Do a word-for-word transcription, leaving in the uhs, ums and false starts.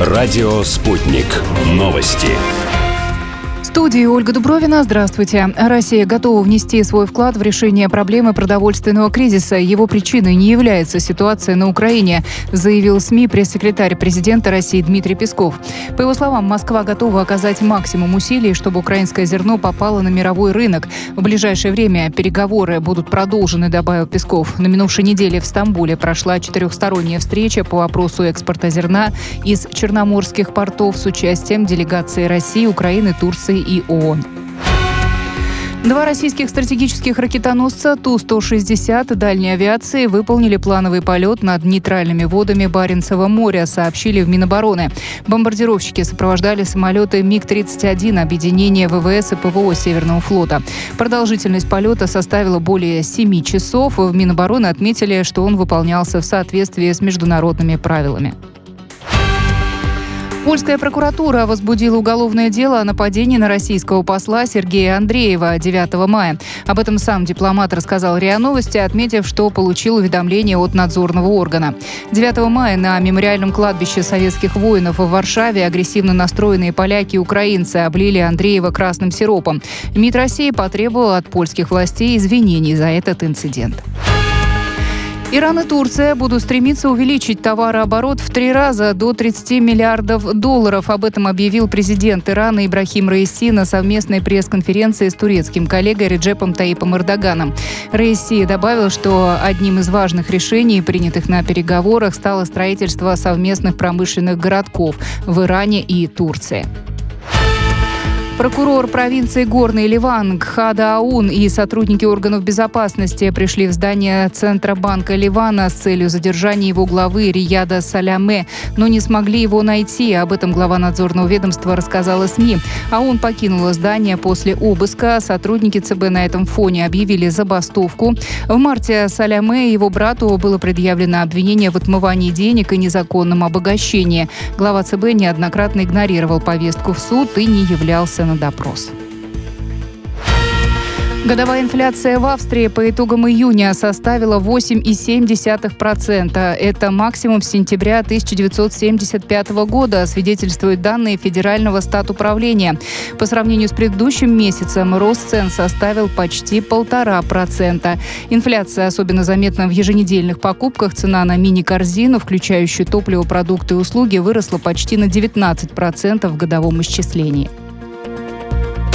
Радио «Спутник». Новости. В студии Ольга Дубровина. Здравствуйте. Россия готова внести свой вклад в решение проблемы продовольственного кризиса. Его причиной не является ситуация на Украине, заявил СМИ пресс-секретарь президента России Дмитрий Песков. По его словам, Москва готова оказать максимум усилий, чтобы украинское зерно попало на мировой рынок. В ближайшее время переговоры будут продолжены, добавил Песков. На минувшей неделе в Стамбуле прошла четырехсторонняя встреча по вопросу экспорта зерна из черноморских портов с участием делегаций России, Украины, Турции и ООН. Два российских стратегических ракетоносца Ту сто шестьдесят дальней авиации выполнили плановый полет над нейтральными водами Баренцева моря, сообщили в Минобороны. Бомбардировщики сопровождали самолеты Миг тридцать один объединения ВВС и ПВО Северного флота. Продолжительность полета составила более семи часов. В Минобороны отметили, что он выполнялся в соответствии с международными правилами. Польская прокуратура возбудила уголовное дело о нападении на российского посла Сергея Андреева девятого мая. Об этом сам дипломат рассказал РИА Новости, отметив, что получил уведомление от надзорного органа. девятого мая на мемориальном кладбище советских воинов в Варшаве агрессивно настроенные поляки и украинцы облили Андреева красным сиропом. МИД России потребовал от польских властей извинений за этот инцидент. Иран и Турция будут стремиться увеличить товарооборот в три раза до тридцати миллиардов долларов. Об этом объявил президент Ирана Ибрахим Раиси на совместной пресс-конференции с турецким коллегой Реджепом Таипом Эрдоганом. Раиси добавил, что одним из важных решений, принятых на переговорах, стало строительство совместных промышленных городков в Иране и Турции. Прокурор провинции Горный Ливан Гхада Аун и сотрудники органов безопасности пришли в здание Центробанка Ливана с целью задержания его главы Рияда Саляме, но не смогли его найти. Об этом глава надзорного ведомства рассказала СМИ. Аун покинула здание после обыска. Сотрудники ЦБ на этом фоне объявили забастовку. В марте Саляме и его брату было предъявлено обвинение в отмывании денег и незаконном обогащении. Глава ЦБ неоднократно игнорировал повестку в суд и не являлся на допрос. Годовая инфляция в Австрии по итогам июня составила восемь целых семь десятых процента. Это максимум с сентября тысяча девятьсот семьдесят пятого года, свидетельствуют данные Федерального статуправления. По сравнению с предыдущим месяцем рост цен составил почти полтора процента. Инфляция особенно заметна в еженедельных покупках. Цена на мини-корзину, включающую топливо, продукты и услуги, выросла почти на девятнадцать процентов в годовом исчислении.